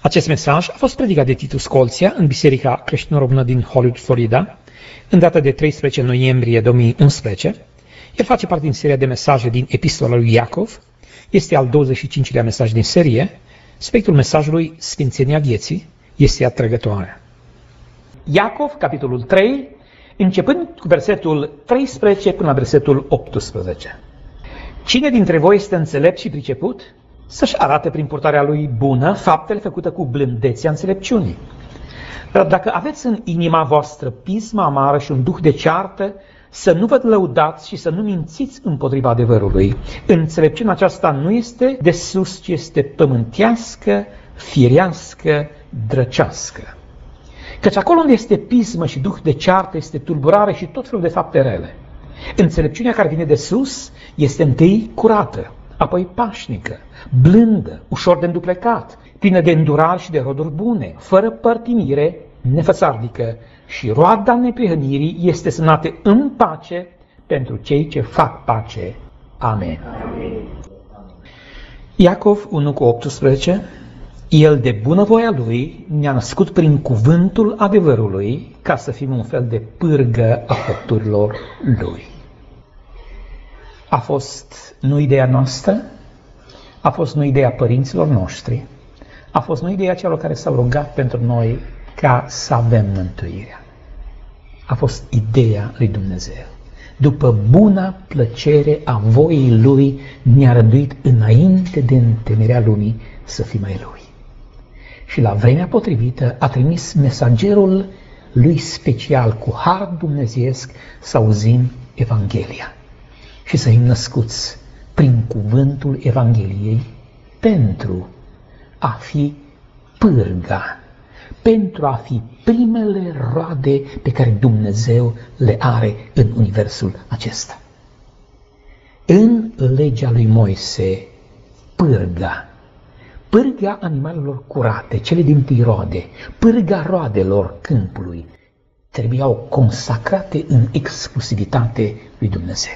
Acest mesaj a fost predicat de Titu Scolția în Biserica Creștină-Română din Hollywood, Florida, în data de 13 noiembrie 2011. El face parte din seria de mesaje din Epistola lui Iacov. Este al 25-lea mesaj din serie. Subiectul mesajului, Sfințenia vieții, este atrăgătoare. Iacov, capitolul 3, începând cu versetul 13 până la versetul 18. Cine dintre voi este înțelept și priceput? Să-și arate prin purtarea lui bună faptele făcute cu blândețea înțelepciunii. Dar dacă aveți în inima voastră pismă amară și un duh de ceartă, să nu vă lăudați și să nu mințiți împotriva adevărului. Înțelepciunea aceasta nu este de sus, ci este pământească, firească, drăcească. Căci acolo unde este pismă și duh de ceartă, este tulburare și tot felul de fapte rele. Înțelepciunea care vine de sus este întâi curată, apoi pașnică, blândă, ușor de înduplecat, plină de îndurare și de roduri bune, fără părtinire, nefățarnică, și roada neprihănirii este semnată în pace pentru cei ce fac pace. Amen. Iacov 1:18. El de bunăvoia lui ne-a născut prin cuvântul adevărului, ca să fim un fel de pârgă a făpturilor lui. A fost nu ideea noastră, a fost nu ideea părinților noștri, a fost nu ideea celor care s-au rugat pentru noi ca să avem mântuirea. A fost ideea lui Dumnezeu. După buna plăcere a voii Lui, ne-a rânduit înainte de întemeierea lumii să fim ai Lui. Și la vremea potrivită a trimis mesagerul Lui special cu har dumnezeiesc să auzim Evanghelia și să fim născuți prin cuvântul Evangheliei pentru a fi pârga, pentru a fi primele roade pe care Dumnezeu le are în universul acesta. În legea lui Moise, pârga animalelor curate, cele dintâi roade, pârga roadelor câmpului, trebuiau consacrate în exclusivitate lui Dumnezeu.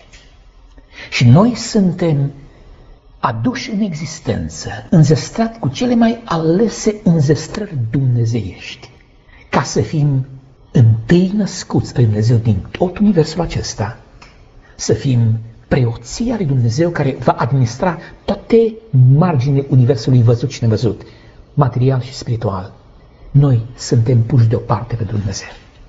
Și noi suntem aduși în existență, înzestrați cu cele mai alese înzestrări dumnezeiești, ca să fim întâi născuți pe Dumnezeu din tot universul acesta, să fim preoția lui Dumnezeu care va administra toate marginile universului văzut și nevăzut, material și spiritual. Noi suntem puși deoparte pentru Dumnezeu.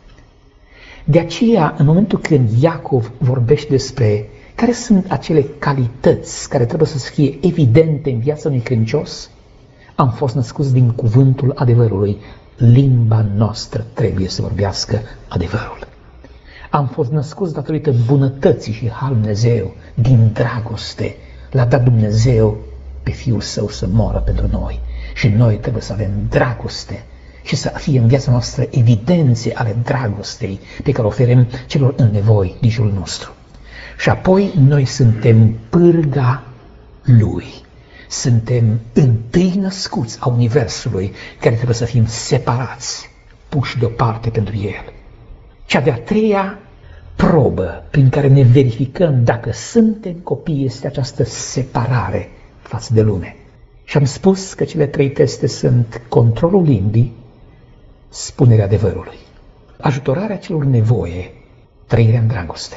De aceea, în momentul când Iacov vorbește despre care sunt acele calități care trebuie să fie evidente în viața unui credincios, am fost născuți din cuvântul adevărului. Limba noastră trebuie să vorbească adevărul. Am fost născuți datorită bunătății și harului Dumnezeu, din dragoste. L-a dat Dumnezeu pe Fiul Său să moară pentru noi. Și noi trebuie să avem dragoste și să fie în viața noastră evidențe ale dragostei pe care o oferim celor în nevoi din jurul nostru. Și apoi noi suntem pârga Lui. Suntem întâi născuți a Universului, care trebuie să fim separați, puși deoparte pentru El. Cea de-a treia probă prin care ne verificăm dacă suntem copii este această separare față de lume. Și am spus că cele trei teste sunt controlul limbii, spunerea adevărului, ajutorarea celor nevoie, trăirea în dragoste,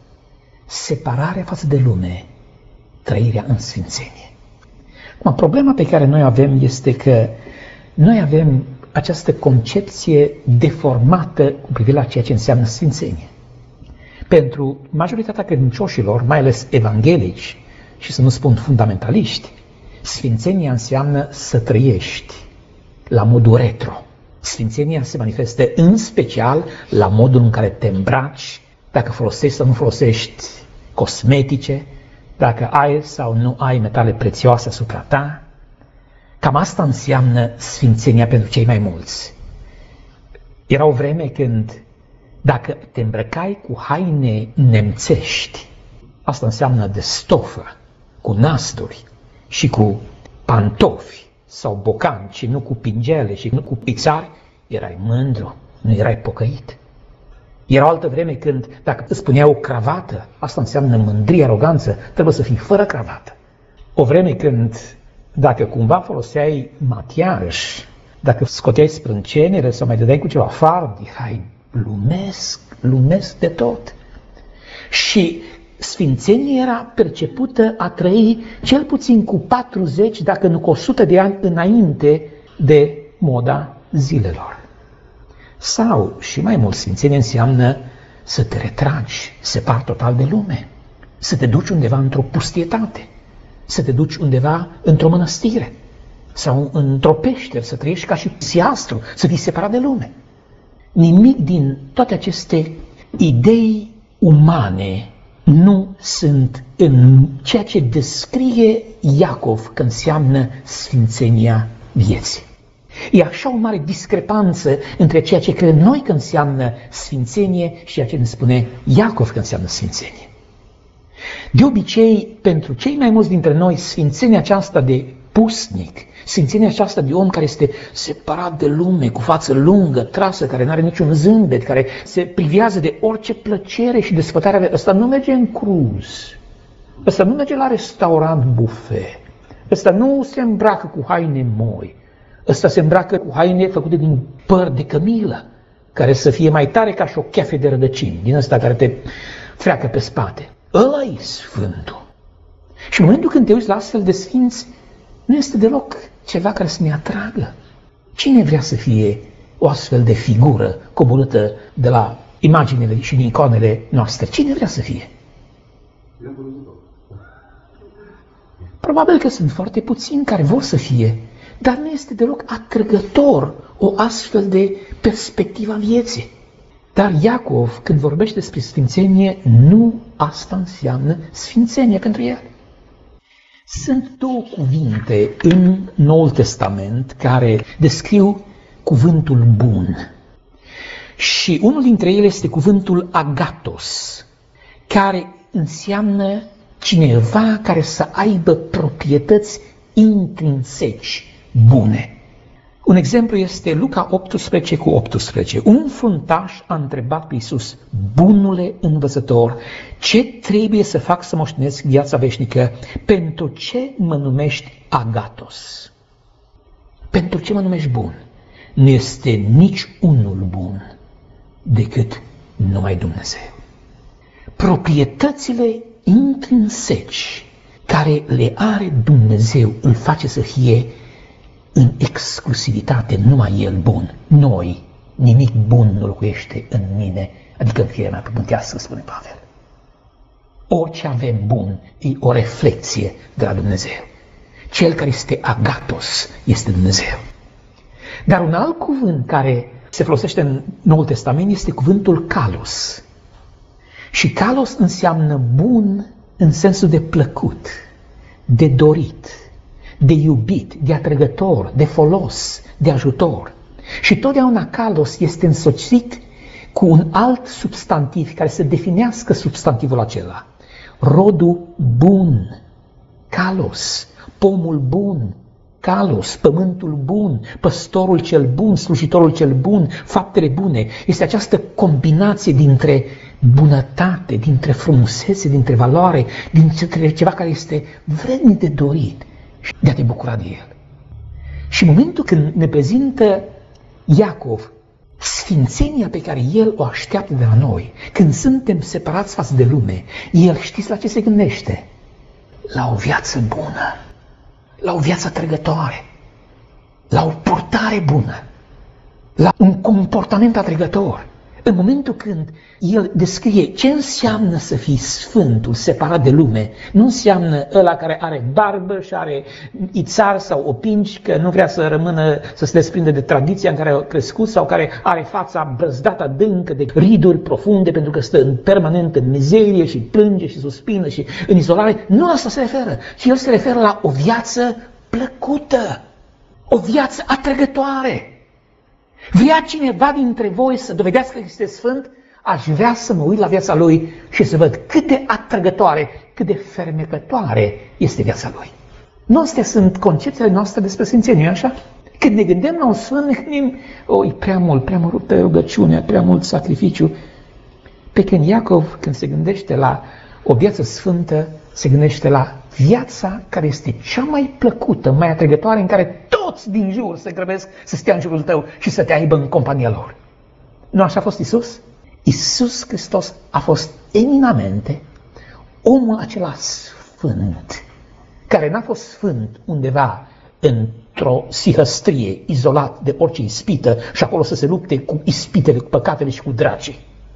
separarea față de lume, trăirea în sfințenie. Problema pe care noi avem este că noi avem această concepție deformată cu privire la ceea ce înseamnă sfințenie. Pentru majoritatea credincioșilor, mai ales evanghelici, și să nu spun fundamentaliști, sfințenia înseamnă să trăiești la modul retro. Sfințenia se manifestă în special la modul în care te îmbraci, dacă folosești sau nu folosești cosmetice, dacă ai sau nu ai metale prețioase asupra ta. Cam asta înseamnă sfințenia pentru cei mai mulți. Era o vreme când dacă te îmbrăcai cu haine nemțești, asta înseamnă de stofă, cu nasturi și cu pantofi sau bocanci, nu cu pingele și nu cu pițari, erai mândru, nu erai pocăit. Era o altă vreme când, dacă îți spunea o cravată, asta înseamnă mândrie, aroganță, trebuie să fii fără cravată. O vreme când Dacă cumva foloseai machiaj, dacă scoteai sprâncenele sau mai dădeai cu ceva fard, erai lumesc de tot. Și sfințenia era percepută a trăi cel puțin cu 40, dacă nu cu 100 de ani înainte de moda zilelor. Sau, și mai mult, sfințenia înseamnă să te retragi, separ total de lume, să te duci undeva într-o pustietate, să te duci undeva într-o mănăstire sau într-o peșteră, să trăiești ca și psiastru, să fii separat de lume. Nimic din toate aceste idei umane nu sunt în ceea ce descrie Iacov că înseamnă sfințenia vieții. E așa o mare discrepanță între ceea ce credem noi că înseamnă sfințenie și ceea ce ne spune Iacov că înseamnă sfințenie. De obicei, pentru cei mai mulți dintre noi, sfințenia aceasta de pusnic, sfințenia aceasta de om care este separat de lume, cu față lungă, trasă, care nu are niciun zâmbet, care se privează de orice plăcere și desfătare, ăsta nu merge în cruz, ăsta nu merge la restaurant buffet, ăsta nu se îmbracă cu haine moi, ăsta se îmbracă cu haine făcute din păr de cămilă, care să fie mai tare ca și o cheafă de rădăcini, din ăsta care te freacă pe spate. Ăla-i Sfântul. Și în momentul când te uiți la astfel de sfinți, nu este deloc ceva care să ne atragă. Cine vrea să fie o astfel de figură coborâtă de la imaginele și din iconele noastre? Cine vrea să fie? Probabil că sunt foarte puțini care vor să fie, dar nu este deloc atrăgător o astfel de perspectivă a vieții. Dar Iacov, când vorbește despre sfințenie, nu asta înseamnă sfințenie pentru el. Sunt două cuvinte în Noul Testament care descriu cuvântul bun. Și unul dintre ele este cuvântul agathos, care înseamnă cineva care să aibă proprietăți intrinseci bune. Un exemplu este Luca 18:18. Un fruntaș a întrebat pe Iisus: bunule învățător, ce trebuie să fac să moștenesc viața veșnică? Pentru ce mă numești agathos? Pentru ce mă numești bun? Nu este nici unul bun decât numai Dumnezeu. Proprietățile intrinseci care le are Dumnezeu îl face să fie în exclusivitate numai El bun. Noi, nimic bun nu locuiește în mine, adică în firea mea pământească, spune Pavel. Orice avem bun e o reflecție de la Dumnezeu. Cel care este agathos este Dumnezeu. Dar un alt cuvânt care se folosește în Noul Testament este cuvântul kalos. Și kalos înseamnă bun în sensul de plăcut, de dorit, de iubit, de atrăgător, de folos, de ajutor. Și totdeauna kalos este însoțit cu un alt substantiv care să definească substantivul acela. Rodul bun, kalos, pomul bun, kalos, pământul bun, păstorul cel bun, slujitorul cel bun, faptele bune. Este această combinație dintre bunătate, dintre frumusețe, dintre valoare, dintre ceva care este vrednic de dorit și de a te bucura de el. Și în momentul când ne prezintă Iacov sfințenia pe care el o așteaptă de la noi, când suntem separați față de lume, el știți la ce se gândește? La o viață bună, la o viață atrăgătoare, la o purtare bună, la un comportament atrăgător. În momentul când el descrie ce înseamnă să fii sfântul, separat de lume, nu înseamnă ăla care are barbă și are ițar sau opinci, că nu vrea să rămână, să se desprinde de tradiția în care a crescut, sau care are fața brăzdată adâncă de riduri profunde pentru că stă permanent în mizerie și plânge și suspină și în izolare. Nu la asta se referă, ci el se referă la o viață plăcută, o viață atrăgătoare. Vrea cineva dintre voi să dovedească că este sfânt? Aș vrea să mă uit la viața lui și să văd cât de atrăgătoare, cât de fermecătoare este viața lui. Nu astea sunt concepțiile noastre despre sfințenie, așa? Când ne gândim la un sfânt, ne gândim, e prea multă rugăciune, prea mult sacrificiu. Pe când Iacov, când se gândește la o viață sfântă, se gândește la viața care este cea mai plăcută, mai atrăgătoare, în care toți din jur se grăbesc să stea în jurul tău și să te aibă în compania lor. Nu așa a fost Iisus? Iisus Hristos a fost eminamente omul acela sfânt, care n-a fost sfânt undeva într-o sihăstrie, izolat de orice ispită și acolo să se lupte cu ispitele, cu păcatele și cu dracii.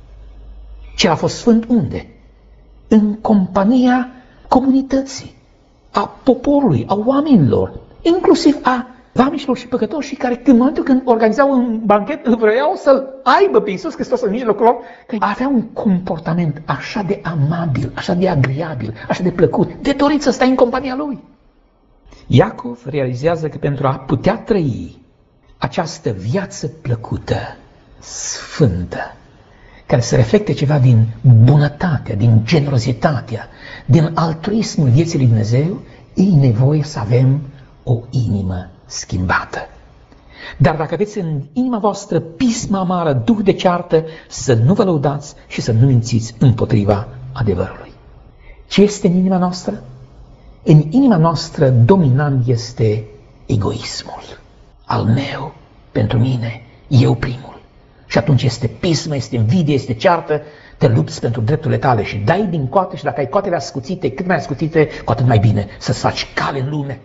Ce a fost sfânt unde? În compania comunității, a poporului, a oamenilor, inclusiv a vamișilor și păcătoșii care în momentul când organizau un banchet vreau să-L aibă pe Iisus Hristos în mijlocul lor, că avea un comportament așa de amabil, așa de agreabil, așa de plăcut, de dorit să stai în compania Lui. Iacov realizează că pentru a putea trăi această viață plăcută, sfântă, care să reflecte ceva din bunătatea, din generozitatea, din altruismul vieții lui Dumnezeu, e nevoie să avem o inimă schimbată. Dar dacă aveți în inima voastră pismă amară, duh de ceartă, să nu vă lăudați și să nu mințiți împotriva adevărului. Ce este în inima noastră? În inima noastră dominant este egoismul. Al meu, pentru mine, eu primul. Și atunci este pismă, este invidie, este ceartă, te lupți pentru drepturile tale și dai din coate și dacă ai coatele ascuțite, cât mai ascuțite, cu atât mai bine să-ți faci cale în lume.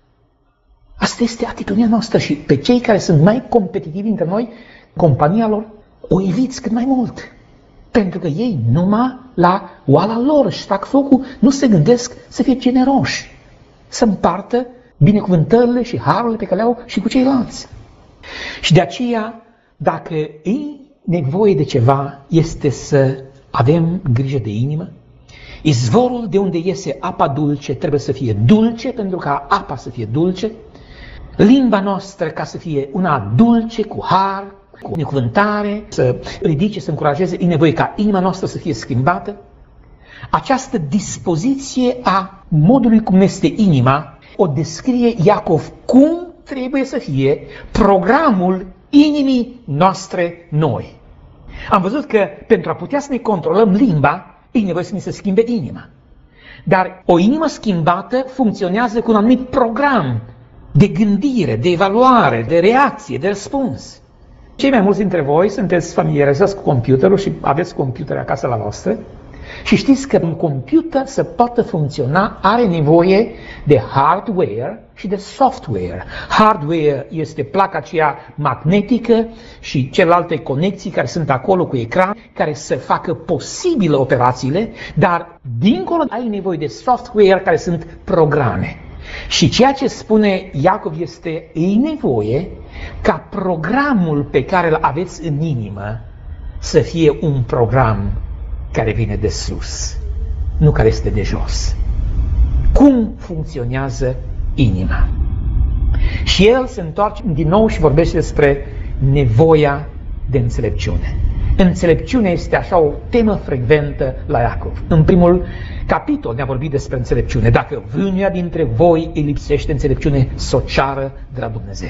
Asta este atitudinea noastră și pe cei care sunt mai competitivi dintre noi, compania lor, o eviți cât mai mult. Pentru că ei numai la oala lor își fac focul, nu se gândesc să fie generoși, să împartă binecuvântările și harurile pe care le au și cu ceilalți. Și de aceea, dacă e nevoie de ceva, este să avem grijă de inimă. Izvorul de unde iese apa dulce trebuie să fie dulce, pentru ca apa să fie dulce. Limba noastră, ca să fie una dulce, cu har, cu binecuvântare, să ridice, să încurajeze, e nevoie ca inima noastră să fie schimbată. Această dispoziție a modului cum este inima o descrie Iacov cum trebuie să fie programul inimii noastre noi. Am văzut că pentru a putea să ne controlăm limba, e nevoie să ne se schimbe inima. Dar o inimă schimbată funcționează cu un anumit program de gândire, de evaluare, de reacție, de răspuns. Cei mai mulți dintre voi sunteți familiarizați cu computerul și aveți computere acasă la voastră și știți că un computer să poată funcționa are nevoie de hardware și de software. Hardware este placa aceea magnetică și celelalte conexii care sunt acolo cu ecran, care să facă posibilă operațiile, dar dincolo ai nevoie de software care sunt programe. Și ceea ce spune Iacov este, e nevoie ca programul pe care îl aveți în inimă să fie un program care vine de sus, nu care este de jos. Cum funcționează inima? Și el se întoarce din nou și vorbește despre nevoia de înțelepciune. Înțelepciunea este așa o temă frecventă la Iacov. În primul capitol ne-a vorbit despre înțelepciune. Dacă vreunul dintre voi îi lipsește înțelepciune, s-o ceară de la Dumnezeu.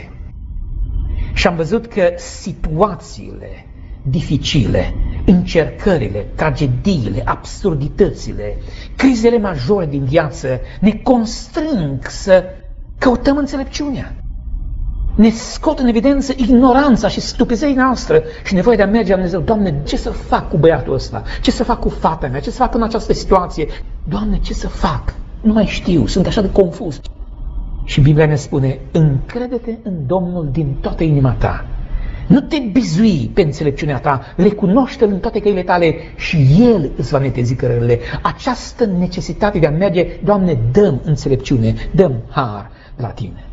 Și am văzut că situațiile dificile, încercările, tragediile, absurditățile, crizele majore din viață ne constrâng să căutăm înțelepciunea. Ne scot în evidență ignoranța și stupizeia noastră și nevoia de a merge la Dumnezeu. Doamne, ce să fac cu băiatul ăsta? Ce să fac cu fata mea? Ce să fac în această situație? Doamne, ce să fac? Nu mai știu, sunt așa de confuz. Și Biblia ne spune, încrede-te în Domnul din toată inima ta. Nu te bizui pe înțelepciunea ta, recunoaște-L în toate căile tale și El îți va netezi cărările. Această necesitate de a merge, Doamne, dăm înțelepciune, dăm har la Tine.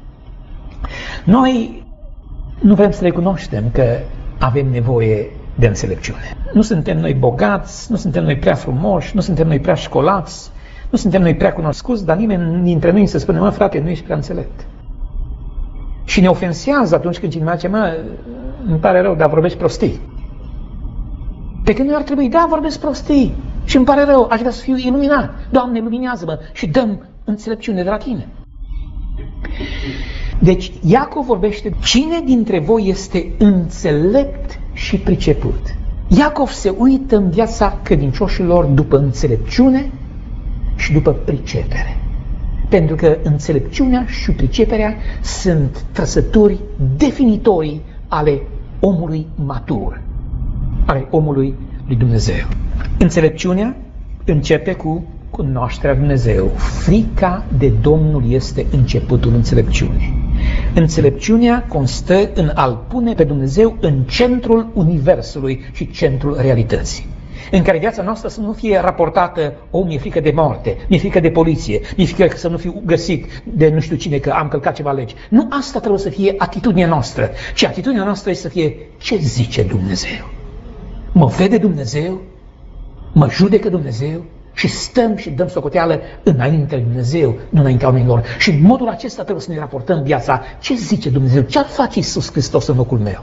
Noi nu vrem să recunoaștem că avem nevoie de înțelepciune. Nu suntem noi bogați, nu suntem noi prea frumoși, nu suntem noi prea școlați, nu suntem noi prea cunoscuți, dar nimeni dintre noi să spune, mă frate, nu ești prea înțelept. Și ne ofensează atunci când cineva zice, mă, îmi pare rău, dar vorbești prostii. Pe când noi ar trebui, da, vorbesc prostii și îmi pare rău, aș vrea să fiu iluminat. Doamne, luminează-mă și dăm înțelepciune de la Tine. Deci Iacov vorbește, cine dintre voi este înțelept și priceput? Iacov se uită în viața credincioșilor după înțelepciune și după pricepere. Pentru că înțelepciunea și priceperea sunt trăsături definitorii ale omului matur, ale omului lui Dumnezeu. Înțelepciunea începe cu cunoașterea lui Dumnezeu. Frica de Domnul este începutul înțelepciunii. Înțelepciunea constă în a-L pune pe Dumnezeu în centrul universului și centrul realității, în care viața noastră să nu fie raportată: o, mi-e frică de moarte, mi-e frică de poliție, mi-e frică să nu fiu găsit de nu știu cine că am călcat ceva legi. Nu asta trebuie să fie atitudinea noastră, ci atitudinea noastră este să fie: ce zice Dumnezeu? Mă vede Dumnezeu? Mă judecă Dumnezeu? Și stăm și dăm socoteală înaintea lui Dumnezeu, nu înaintea oamenilor. Și în modul acesta trebuie să ne raportăm viața. Ce zice Dumnezeu? Ce ar face Iisus Hristos în locul meu?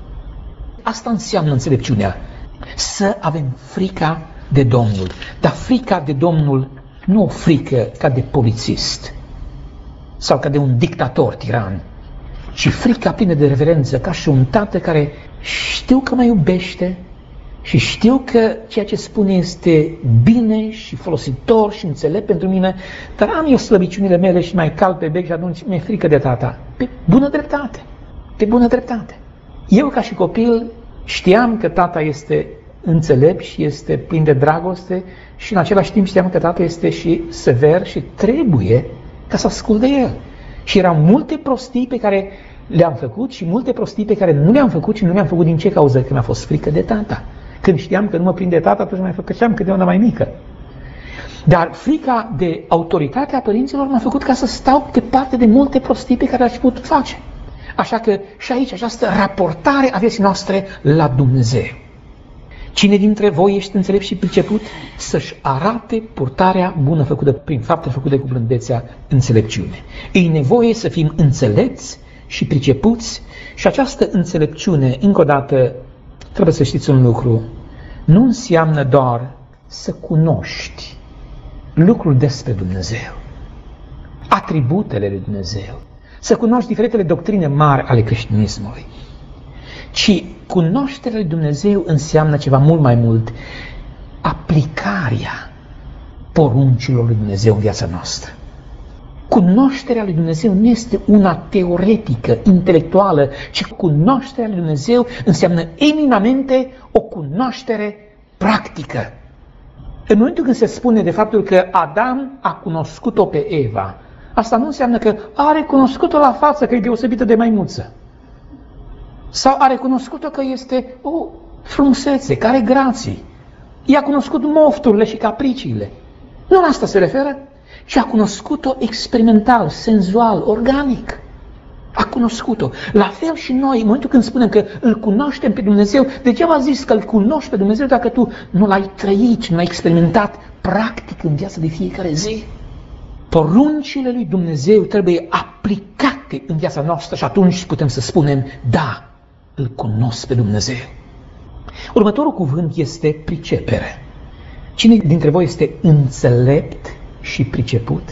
Asta înseamnă înțelepciunea. Să avem frica de Domnul. Dar frica de Domnul nu o frică ca de polițist sau ca de un dictator tiran, ci frica plină de reverență, ca și un tată care știu că mă iubește și știu că ceea ce spune este bine și folositor și înțelept pentru mine, dar am eu slăbiciunile mele și mai cal pe bec și atunci mi-e frică de tata. Pe bună dreptate. Pe bună dreptate. Eu ca și copil știam că tata este înțelept și este plin de dragoste și în același timp știam că tata este și sever și trebuie ca să ascult de el. Și erau multe prostii pe care le-am făcut și multe prostii pe care nu le-am făcut și nu le-am făcut din ce cauză? Că mi-a fost frică de tata. Când știam că nu mă prinde tata, atunci mai făceam câte una mai mică. Dar frica de autoritatea părinților m-a făcut ca să stau departe de multe prostii pe care le-aș putut face. Așa că și aici această raportare a vieții noastre la Dumnezeu. Cine dintre voi ești înțelept și priceput să-și arate purtarea bună făcută prin fapte făcute cu blândețea înțelepciune. E nevoie să fim înțelepți și pricepuți și această înțelepciune, încă o dată, trebuie să știți un lucru, nu înseamnă doar să cunoști lucrul despre Dumnezeu, atributele lui Dumnezeu, să cunoști diferitele doctrine mari ale creștinismului, ci cunoașterea lui Dumnezeu înseamnă ceva mult mai mult: aplicarea poruncilor lui Dumnezeu în viața noastră. Cunoașterea lui Dumnezeu nu este una teoretică, intelectuală, ci cunoașterea lui Dumnezeu înseamnă eminamente o cunoaștere practică. În momentul când se spune de faptul că Adam a cunoscut-o pe Eva, asta nu înseamnă că a recunoscut-o la față că e deosebită de maimuță. Sau a recunoscut-o că este o frumusețe, că are grații. I-a cunoscut mofturile și capriciile. Nu la asta se referă, ci a cunoscut-o experimental, senzual, organic. A cunoscut-o. La fel și noi, în momentul când spunem că îl cunoaștem pe Dumnezeu, degeaba zis că îl cunoști pe Dumnezeu dacă tu nu l-ai trăit, nu l-ai experimentat practic în viața de fiecare zi. Poruncile lui Dumnezeu trebuie aplicate în viața noastră și atunci putem să spunem: da, îl cunosc pe Dumnezeu. Următorul cuvânt este pricepere. Cine dintre voi este înțelept și priceput?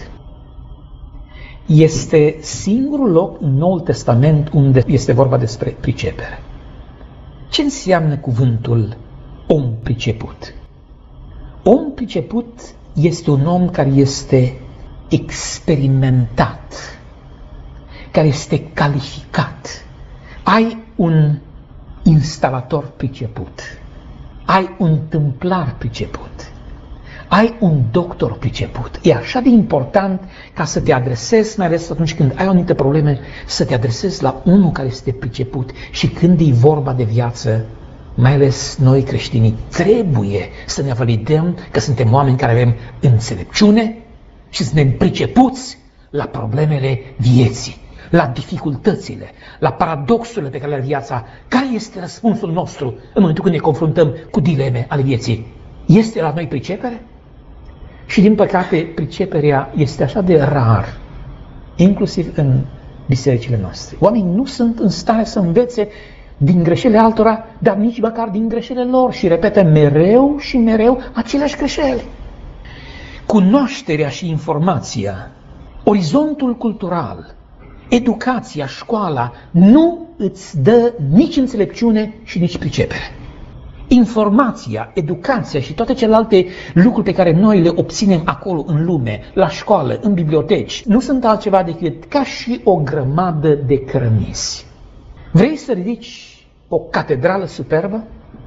Este singurul loc în Noul Testament unde este vorba despre pricepere. Ce înseamnă cuvântul om priceput? Om priceput este un om care este experimentat, care este calificat. Ai un instalator priceput, ai un tâmplar priceput, ai un doctor priceput. E așa de important ca să te adresezi, mai ales atunci când ai o anumită probleme, să te adresezi la unul care este priceput. Și când e vorba de viață, mai ales noi creștinii, trebuie să ne validăm că suntem oameni care avem înțelepciune și suntem pricepuți la problemele vieții, la dificultățile, la paradoxurile pe care le are viața. Care este răspunsul nostru în momentul când ne confruntăm cu dileme ale vieții? Este la noi pricepere? Și din păcate, priceperea este așa de rar, inclusiv în bisericile noastre. Oamenii nu sunt în stare să învețe din greșelile altora, dar nici măcar din greșelile lor și repetă mereu și mereu aceleași greșeli. Cunoașterea și informația, orizontul cultural, educația, școala, nu îți dă nici înțelepciune și nici pricepere. Informația, educația și toate celelalte lucruri pe care noi le obținem acolo în lume, la școală, în biblioteci, nu sunt altceva decât ca și o grămadă de cărămizi. Vrei să ridici o catedrală superbă?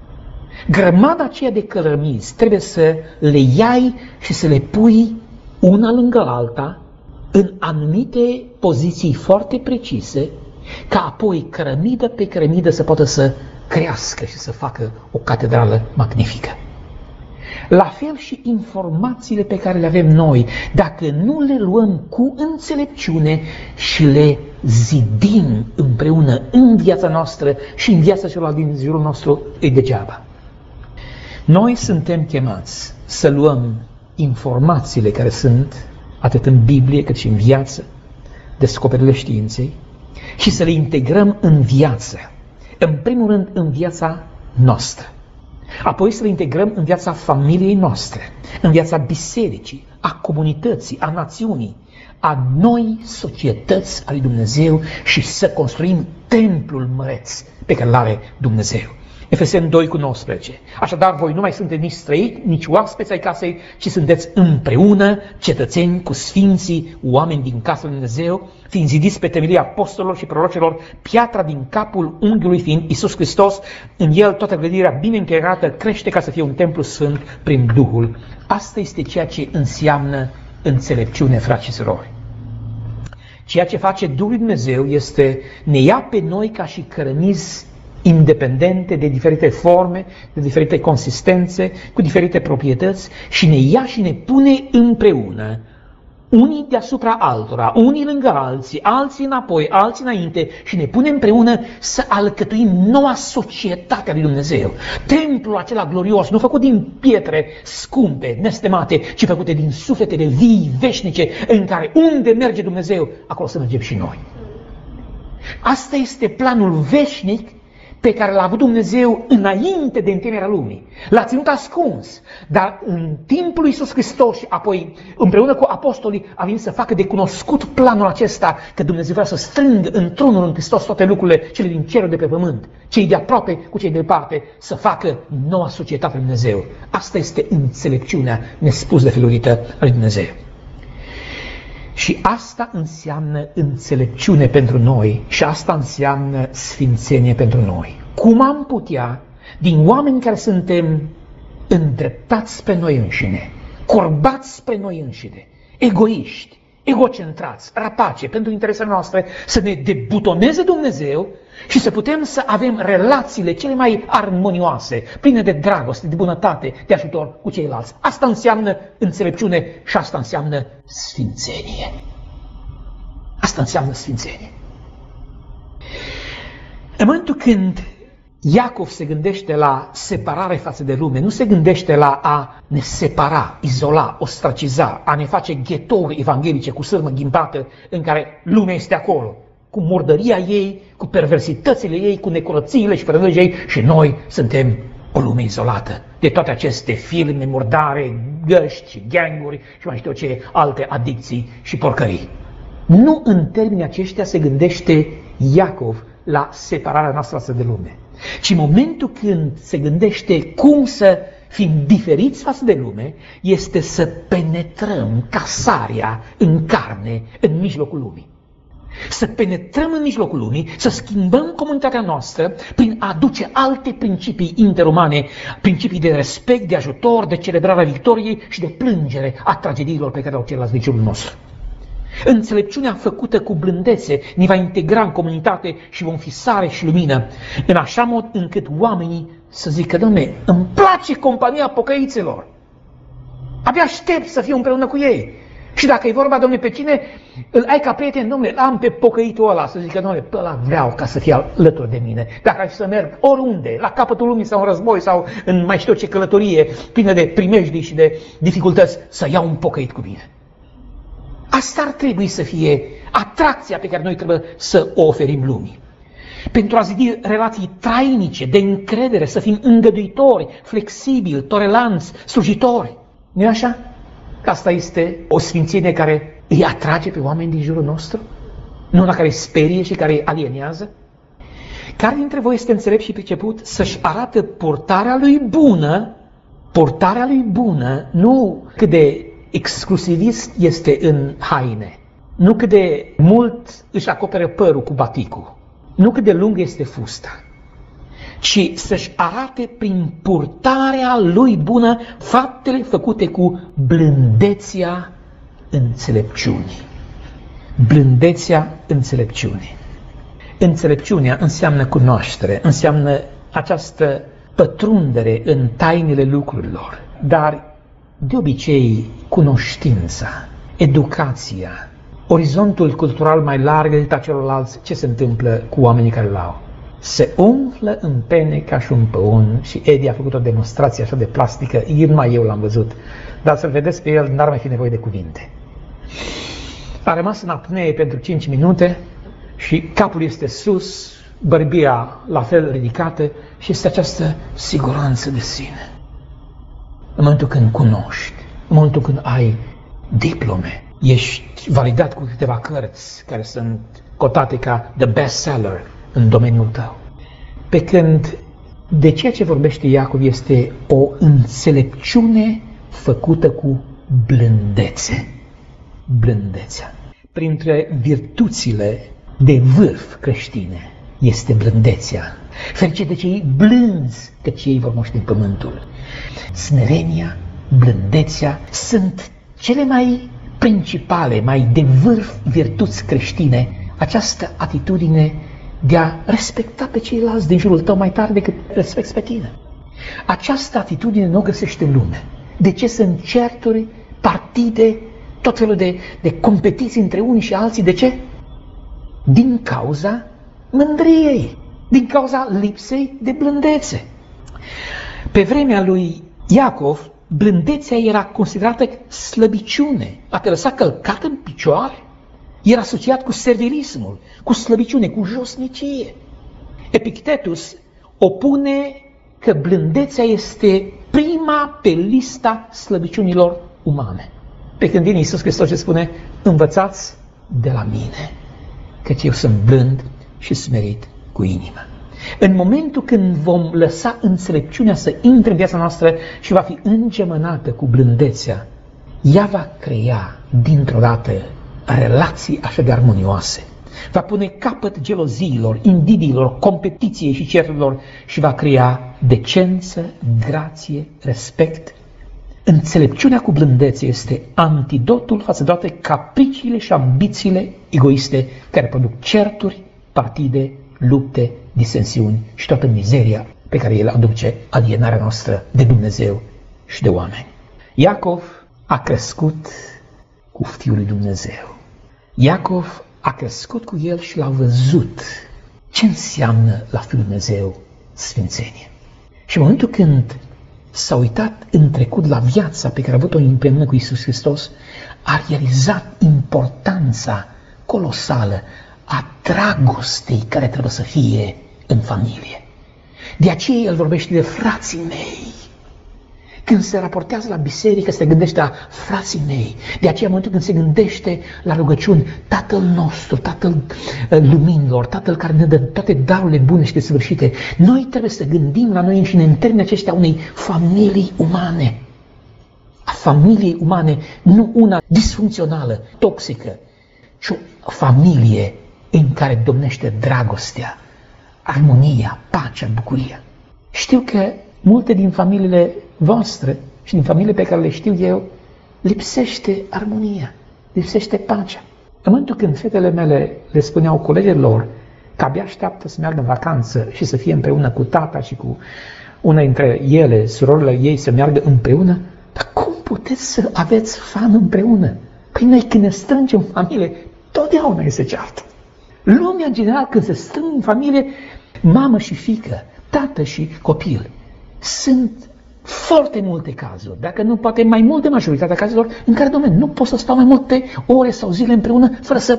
Grămada aceea de cărămizi trebuie să le iai și să le pui una lângă alta în anumite poziții foarte precise, ca apoi cărămidă pe cărămidă să poată să crească și să facă o catedrală magnifică. La fel și informațiile pe care le avem noi, dacă nu le luăm cu înțelepciune și le zidim împreună în viața noastră și în viața celor din jurul nostru, e degeaba. Noi suntem chemați să luăm informațiile care sunt atât în Biblie cât și în viață, descoperirile științei, și să le integrăm în viață. În primul rând în viața noastră. Apoi să le integrăm în viața familiei noastre, în viața bisericii, a comunității, a națiunii, a noi societăți ale lui Dumnezeu și să construim templul măreț pe care îl are Dumnezeu. Efeseni 2:19. Așadar, voi nu mai sunteți nici străini, nici oaspeți ai casei, ci sunteți împreună cetățeni cu sfinții, oameni din casa lui Dumnezeu, fiind zidiți pe temelia apostolilor și prorocilor, piatra din capul unghiului fiind Iisus Hristos, în el toată clădirea bine încheiată crește ca să fie un templu sfânt prin Duhul. Asta este ceea ce înseamnă înțelepciune, frați și surori. Ceea ce face Duhul Dumnezeu este, ne ia pe noi ca și cărămizi independente, de diferite forme, de diferite consistențe, cu diferite proprietăți, și ne ia și ne pune împreună, unii deasupra altora, unii lângă alții, alții înapoi, alții înainte, și ne pune împreună să alcătuim noua societate a lui Dumnezeu. Templul acela glorios, nu făcut din pietre scumpe, nestemate, ci făcute din sufletele vii, veșnice, în care unde merge Dumnezeu, acolo să mergem și noi. Asta este planul veșnic pe care l-a avut Dumnezeu înainte de întemeierea lumii. L-a ținut ascuns, dar în timpul lui Iisus Hristos și apoi împreună cu apostolii a venit să facă de cunoscut planul acesta, că Dumnezeu vrea să strângă într-unul în Hristos toate lucrurile, cele din cerul de pe pământ, cei de aproape cu cei de departe, să facă noua societate lui Dumnezeu. Asta este înțelepciunea nespus de felurită a lui Dumnezeu. Și asta înseamnă înțelepciune pentru noi și asta înseamnă sfințenie pentru noi. Cum am putea, din oameni care suntem îndreptați spre noi înșine, corbați spre noi înșine, egoiști, egocentrați, rapace pentru interesele noastre, să ne debutoneze Dumnezeu și să putem să avem relațiile cele mai armonioase, pline de dragoste, de bunătate, de ajutor cu ceilalți. Asta înseamnă înțelepciune și asta înseamnă sfințenie. Asta înseamnă sfințenie. În momentul când Iacov se gândește la separare față de lume, nu se gândește la a ne separa, izola, ostraciza, a ne face ghetouri evanghelice cu sârmă ghimpată în care lumea este acolo, cu murdăria ei, cu perversitățile ei, cu necurățiile și fărămările ei, și noi suntem o lume izolată de toate aceste filme murdare, găști, ganguri și mai știu ce alte adicții și porcării. Nu în termenii aceștia se gândește Iacov la separarea noastră de lume, ci în momentul când se gândește cum să fim diferiți față de lume, este să penetrăm ca sarea în carne în mijlocul lumii. Să penetrăm în mijlocul lumii, să schimbăm comunitatea noastră prin a aduce alte principii interumane, principii de respect, de ajutor, de celebrarea victoriei și de plângere a tragediilor pe care au ceilalți din jurul nostru. Înțelepciunea făcută cu blândețe ne va integra în comunitate și vom fi sare și lumină, în așa mod încât oamenii să zică: Doamne, îmi place compania pocăiților, abia aștept să fiu împreună cu ei. Și dacă e vorba, Doamne, pe cine îl ai ca prieten, Doamne, am pe pocăitul ăla, să zică: Doamne, pe ăla vreau ca să fie alături de mine. Dacă aș să merg oriunde, la capătul lumii sau în război sau în mai știu ce călătorie plină de primejdii și de dificultăți, să iau un pocăit cu mine. Asta ar trebui să fie atracția pe care noi trebuie să o oferim lumii. Pentru a zidi relații trainice, de încredere, să fim îngăduitori, flexibili, toleranți, slujitori. Nu-i așa? Asta este o sfințenie care îi atrage pe oameni din jurul nostru? Nu una care îi sperie și care îi alienează? Care dintre voi este înțelept și priceput să-și arate purtarea lui bună, nu cât de exclusivist este în haine, nu cât de mult își acoperă părul cu baticul, nu cât de lung este fusta, ci să-și arate prin purtarea lui bună faptele făcute cu blândețea înțelepciunii. Blândețea înțelepciunii. Înțelepciunea înseamnă cunoaștere, înseamnă această pătrundere în tainele lucrurilor, dar de obicei cunoștința, educația, orizontul cultural mai larg decât a celorlalți, ce se întâmplă cu oamenii care l-au? Se umflă în pene ca și un păun și Edi a făcut o demonstrație așa de plastică, numai eu l-am văzut, dar să-l vedeți pe el, n-ar mai fi nevoie de cuvinte. A rămas în apnee pentru 5 minute și capul este sus, bărbia la fel ridicată și este această siguranță de sine. În momentul când cunoști, în momentul când ai diplome, ești validat cu câteva cărți care sunt cotate ca the bestseller în domeniul tău. Pe când de ceea ce vorbește Iacov este o înțelepciune făcută cu blândețe. Blândețea. Printre virtuțile de vârf creștine este blândețea. Ferice de cei blânzi, căci ei vor moșteni pământul. Smerenia, blândețea sunt cele mai principale, mai de vârf virtuți creștine. Această atitudine de a respecta pe ceilalți din jurul tău mai tare decât respecti pe tine. Această atitudine nu o găsești în lume. De ce sunt certuri, partide, tot felul de competiții între unii și alții? De ce? Din cauza mândriei, din cauza lipsei de blândețe. Pe vremea lui Iacov, blândețea era considerată slăbiciune, a te lăsa călcat în picioare. Era asociat cu servilismul, cu slăbiciune, cu josnicie. Epictetus opune că blândețea este prima pe lista slăbiciunilor umane. Pe când vine Iisus Hristos și spune, învățați de la mine, căci eu sunt blând și smerit cu inima. În momentul când vom lăsa înțelepciunea să intre în viața noastră și va fi îngemănată cu blândețea, ea va crea dintr-o dată relații așa de armonioase. Va pune capăt geloziilor, invidiilor, competiției și certurilor și va crea decență, grație, respect. Înțelepciunea cu blândețe este antidotul față de toate capriciile și ambițiile egoiste care produc certuri, partide, lupte, disensiuni și toată mizeria pe care el aduce alienarea noastră de Dumnezeu și de oameni. Iacov a crescut cu Fiul lui Dumnezeu. Iacov a crescut cu el și l-a văzut ce înseamnă la Fiul lui Dumnezeu sfințenie. Și în momentul când s-a uitat în trecut la viața pe care a avut-o împreună cu Iisus Hristos, a realizat importanța colosală a dragostei care trebuie să fie în familie. De aceea el vorbește de frații mei. Când se raportează la biserică, se gândește la frații mei. De aceea, în momentul când se gândește la rugăciuni, Tatăl nostru, Tatăl luminilor, Tatăl care ne dă toate darurile bune și desăvârșite, noi trebuie să gândim la noi înșine în termenii aceștia unei familii umane. A familiei umane, nu una disfuncțională, toxică, ci o familie în care domnește dragostea, armonia, pacea, bucuria. Știu că multe din familiile voastre și din familiile pe care le știu eu, lipsește armonia, lipsește pacea. În momentul când fetele mele le spuneau colegilor că abia așteaptă să meargă în vacanță și să fie împreună cu tata și cu una dintre ele, surorile ei, să meargă împreună, dar cum puteți să aveți fan împreună? Păi noi când ne strângem în familie, totdeauna se ceartă. Lumea, în general, când se strâng în familie, mamă și fiică, tată și copil, sunt foarte multe cazuri, dacă nu poate mai mult de majoritatea cazurilor, în care, domnule, nu pot să stau mai multe ore sau zile împreună fără să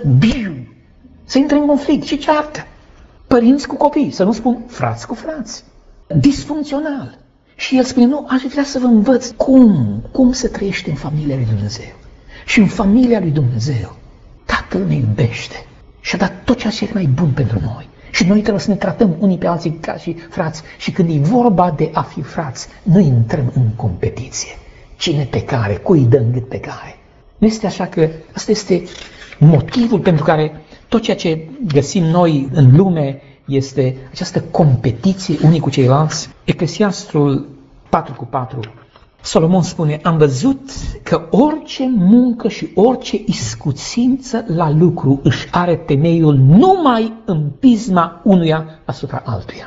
să intre în conflict și ceartă. Părinți cu copii, să nu spun frați cu frați. Disfuncțional. Și el spune, nu, aș vrea să vă învăț cum se trăiește în familia lui Dumnezeu. Și în familia lui Dumnezeu, Tatăl ne iubește și a dat tot ceea ce e mai bun pentru noi. Și noi trebuie să ne tratăm unii pe alții ca și frați. Și când e vorba de a fi frați, noi intrăm în competiție. Cine pe care, cui dă gât pe care. Nu este așa că asta este motivul pentru care tot ceea ce găsim noi în lume este această competiție unii cu ceilalți. Eclesiastul 4:4. Solomon spune, am văzut că orice muncă și orice iscusință la lucru își are temeiul numai în pisma unuia asupra altuia.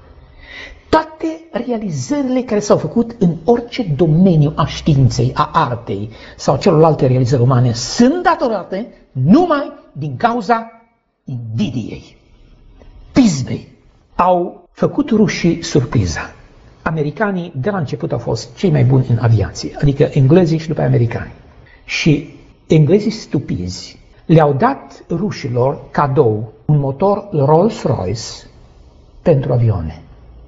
Toate realizările care s-au făcut în orice domeniu a științei, a artei sau celorlalte realizări umane sunt datorate numai din cauza invidiei, pismei. Au făcut rușii surpriza. Americanii de la început au fost cei mai buni în aviație, adică englezii și după americani. Și englezii stupizi le-au dat rușilor cadou un motor Rolls-Royce pentru avioane.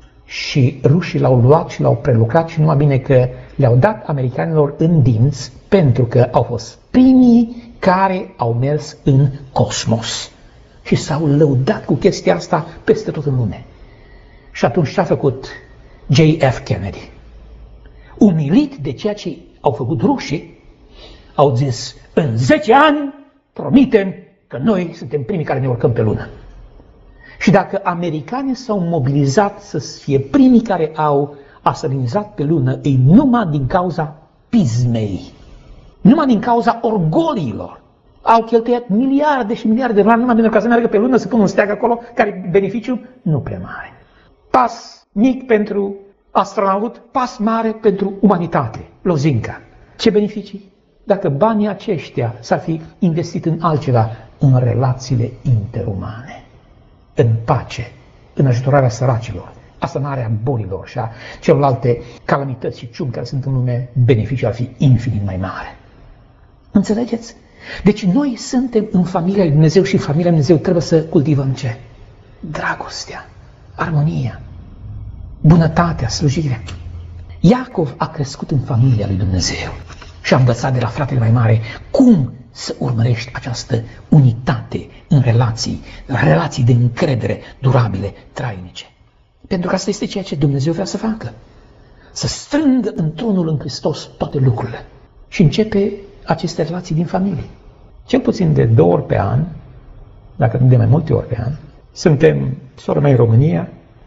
Și rușii l-au luat și l-au prelucrat și numai bine că le-au dat americanilor în dinți pentru că au fost primii care au mers în cosmos. Și s-au lăudat cu chestia asta peste tot în lume. Și atunci ce a făcut J.F. Kennedy? Umilit de ceea ce au făcut rușii, au zis, în 10 ani promitem că noi suntem primii care ne urcăm pe lună. Și dacă americanii s-au mobilizat să fie primii care au aserinizat pe lună, e numai din cauza pismei, numai din cauza orgoliilor. Au cheltuiat miliarde și miliarde de dolari numai pentru ca să meargă pe lună, să pună un steag acolo, care beneficiu nu prea mare. Pas mic pentru astronaut, pas mare pentru umanitate, lozinca. Ce beneficii? Dacă banii aceștia s-ar fi investit în altceva, în relațiile interumane, în pace, în ajutorarea săracilor, asanarea bolilor și a celorlalte calamități și ciumi care sunt în lume, beneficiul ar fi infinit mai mare. Înțelegeți? Deci noi suntem în familia lui Dumnezeu și în familia lui Dumnezeu trebuie să cultivăm ce? Dragostea, armonia, bunătatea, slujirea. Iacov a crescut în familia lui Dumnezeu și a învățat de la fratele mai mare cum să urmărești această unitate în relații de încredere durabile, trainice. Pentru că asta este ceea ce Dumnezeu vrea să facă. Să strângă în tronul în Hristos toate lucrurile. Și începe aceste relații din familie. Cel puțin de 2 ori pe an, dacă nu de mai multe ori pe an, suntem sora mea în România,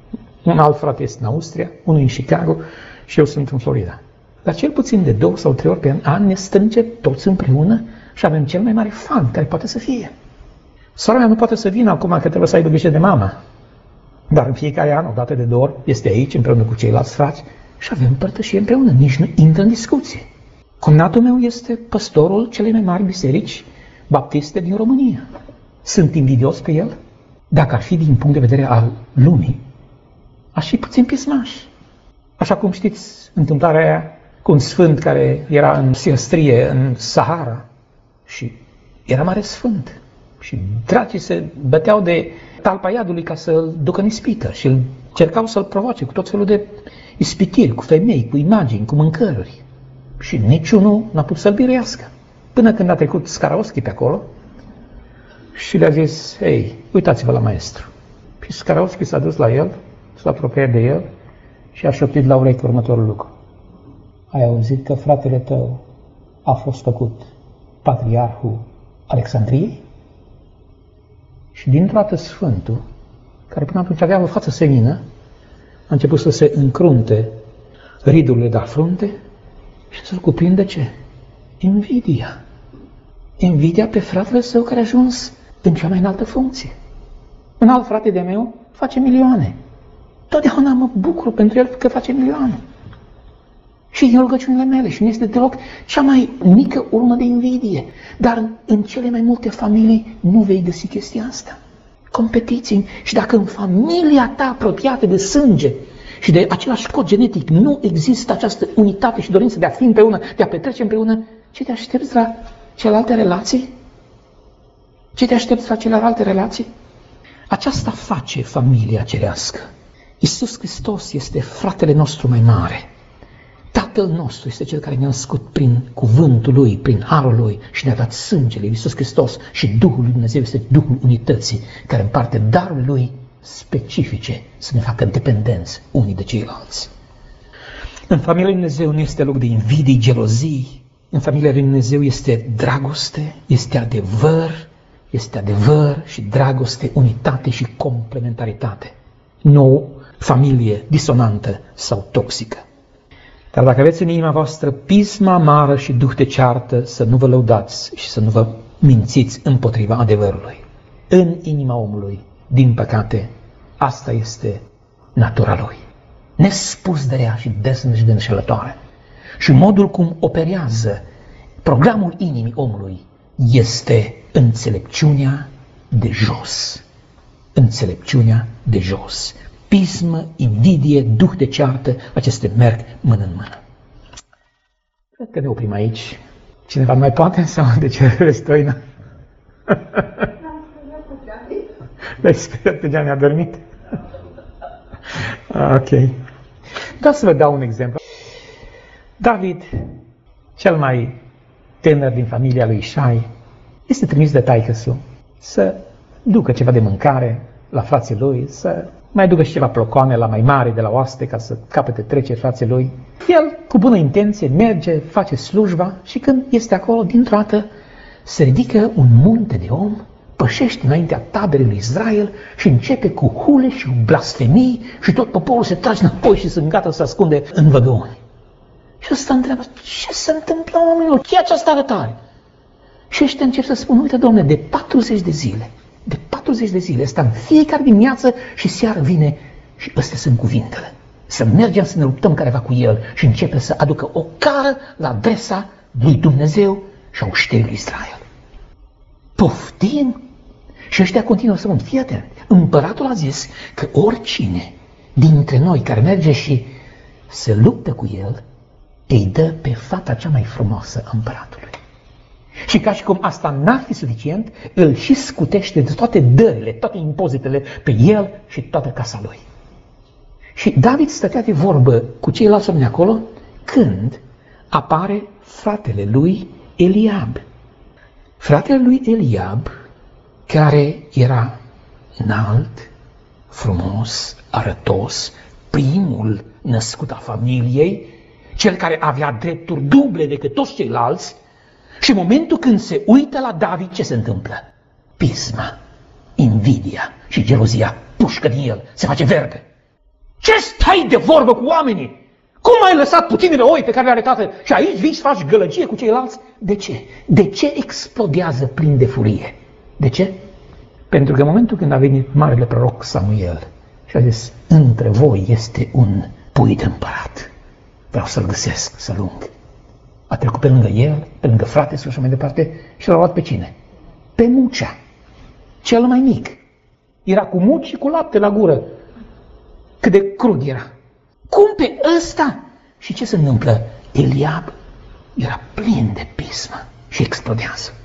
un alt frate este în Austria, unul în Chicago și eu sunt în Florida. Dar cel puțin de 2 sau 3 ori pe an ne strângem toți împreună și avem cel mai mare fan care poate să fie. Sora mea nu poate să vină acum că trebuie să aibă grijă de mama. Dar în fiecare an, o dată de 2 ori, este aici împreună cu ceilalți frați și avem părtășie împreună, nici nu intră în discuție. Cognatul meu este păstorul celei mai mari biserici baptiste din România. Sunt invidios pe el? Dacă ar fi din punct de vedere al lumii, aș fi puțin pismaș. Așa cum știți întâmplarea aia cu un sfânt care era în siăstrie, în Sahara, și era mare sfânt. Și dracii se băteau de talpa iadului ca să-l ducă în ispită și îl cercau să-l provoace cu tot felul de ispitiri, cu femei, cu imagini, cu mâncăruri. Și niciunul n-a putut să-l biruiască. Până când a trecut Scarovski pe acolo și le-a zis, ei, uitați-vă la maestru. Și Scarovski s-a dus la el, s-a apropiat de el și a șoptit la ureche următorul lucru. Ai auzit că fratele tău a fost făcut patriarhul Alexandriei? Și dintr-o dată Sfântul, care până atunci avea o față senină, a început să se încrunte ridurile de la frunte și să-l cuprinde ce? Invidia. Invidia pe fratele său care a ajuns în cea mai înaltă funcție. Un alt frate de meu face milioane. Totdeauna mă bucur pentru el că face milioane. Și din rugăciunile mele și nu este deloc cea mai mică urmă de invidie. Dar în cele mai multe familii nu vei găsi chestia asta. Competiții. Și dacă în familia ta apropiată de sânge și de același cod genetic nu există această unitate și dorință de a fi împreună, de a petrece împreună, ce te aștepți la celelalte relații? Ce te aștepți la celelalte relații? Aceasta face familia cerească. Iisus Hristos este fratele nostru mai mare. Tatăl nostru este Cel care ne-a născut prin cuvântul Lui, prin harul Lui și ne-a dat sângele, Iisus Hristos, și Duhul lui Dumnezeu este Duhul unității care împarte darul Lui specifice să ne facă dependenți unii de ceilalți. În familia lui Dumnezeu nu este loc de invidii, gelozii. În familia lui Dumnezeu este dragoste, este adevăr și dragoste, unitate și complementaritate. Nu o familie disonantă sau toxică. Dar dacă aveți în inima voastră pismă amară și duh de ceartă, să nu vă lăudați și să nu vă mințiți împotriva adevărului. În inima omului, din păcate, asta este natura lui. Nespus de rea și desnădejde înșelătoare. Și modul cum operează programul inimii omului este înțelepciunea de jos. Înțelepciunea de jos. Pismă, invidie, duh de ceartă, acestea merg mână în mână. Cred că ne oprim aici. Cineva mai poate sau de ce restoină? L-ai speriat pe Gianni, a dormit? Ok. Vreau să vă dau un exemplu. David, cel mai tânăr din familia lui Ișai, este trimis de taică-su să ducă ceva de mâncare la frații lui, să mai ducă și ceva plocoane la mai mari de la oaste ca să capete treceri frații lui. El, cu bună intenție, merge, face slujba și când este acolo, dintr-o dată, se ridică un munte de om, pășește înaintea taberei lui Israel și începe cu hule și cu blasfemii și tot poporul se trage înapoi și sunt gata să se ascunde în văgăuni. Și ăsta întreabă, ce se întâmplă, oamenilor? Ce e această arătare? Și ăștia încep să spună, uite, Doamne, de 40 de zile, ăsta în fiecare dimineață și seară vine și ăstea sunt cuvintele. Să mergem să ne luptăm careva cu el și începe să aducă o cară la adresa lui Dumnezeu și a oșterii lui Israel. Poftim? Și ăștia continuă să spun, fii atent, împăratul a zis că oricine dintre noi care merge și se luptă cu el, îi dă pe fata cea mai frumoasă a împăratului. Și ca și cum asta n-ar fi suficient, îl și scutește de toate dările, toate impozitele pe el și toată casa lui. Și David stătea de vorbă cu ceilalți oameni acolo când apare fratele lui Eliab. Fratele lui Eliab, care era înalt, frumos, arătos, primul născut a familiei, cel care avea drepturi duble decât toți ceilalți, și în momentul când se uită la David, ce se întâmplă? Pisma, invidia și gelozia pușcă din el, se face verde. Ce stai de vorbă cu oamenii? Cum ai lăsat puținele oi pe care le are tată și aici vii și faci gălăgie cu ceilalți? De ce? De ce explodează plin de furie? De ce? Pentru că în momentul când a venit marele proroc Samuel și a zis, între voi este un pui de împărat, vreau să-l găsesc, să-l ung. A trecut pe lângă el, pe lângă frate și așa mai departe și l-a luat pe cine? Pe Mucea, cel mai mic. Era cu muci și cu lapte la gură. Cât de crud era. Cum pe ăsta? Și ce se întâmplă? Eliab era plin de pismă și explodează.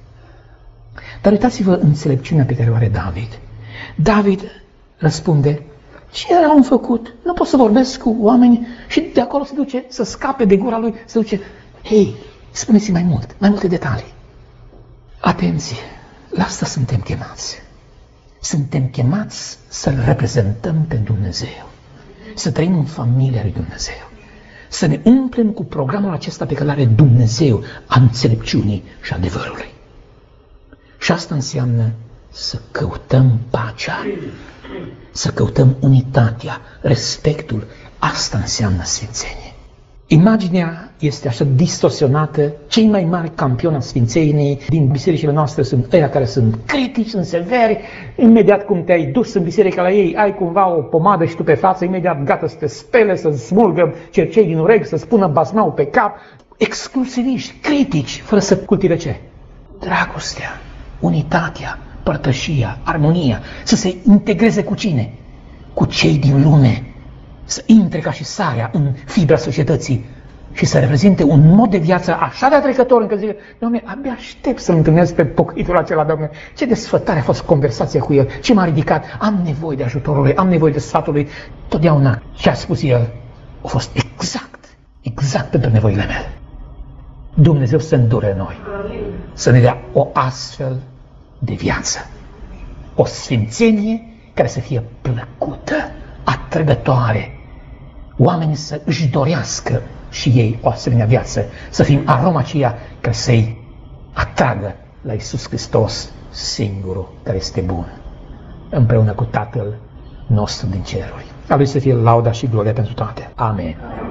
Dar uitați-vă înțelepciunea pe care o are David. David răspunde, ce rău am făcut? Nu pot să vorbesc cu oameni și de acolo se duce să scape de gura lui, se duce, hei, spuneți-mi mai multe detalii. Atenție, la asta suntem chemați. Suntem chemați să-L reprezentăm pe Dumnezeu, să trăim în familia lui Dumnezeu, să ne umplem cu programul acesta pe care l-are Dumnezeu a înțelepciunii și adevărului. Și asta înseamnă să căutăm pacea, să căutăm unitatea, respectul. Asta înseamnă sfințenie. Imaginea este așa distorsionată. Cei mai mari campioni a sfințeniei din bisericile noastre sunt ăia care sunt critici, sunt severi. Imediat cum te-ai dus în biserica la ei, ai cumva o pomadă și tu pe față, imediat gata să te spele, să smulgă cercei din urechi, să spună basmau pe cap. Exclusiviști, critici, fără să cultive ce? Dragostea, unitatea, părtășia, armonia, să se integreze cu cine? Cu cei din lume, să intre ca și sarea în fibra societății și să reprezinte un mod de viață așa de trecător încât zice, Doamne, abia aștept să-l întâlnesc pe pocăitul acela, Doamne, ce desfătare a fost conversația cu el, ce m-a ridicat, am nevoie de ajutorul lui, am nevoie de sfatul lui, totdeauna ce a spus el a fost exact pentru nevoile mele. Dumnezeu să îndure noi, să ne dea o astfel de viață, o sfințenie care să fie plăcută, atrăgătoare. Oamenii să își dorească și ei o asemenea viață, să fim aroma aceea care să-i atragă la Iisus Hristos, singurul care este bun, împreună cu Tatăl nostru din ceruri. A Lui să fie lauda și gloria pentru toate. Amen.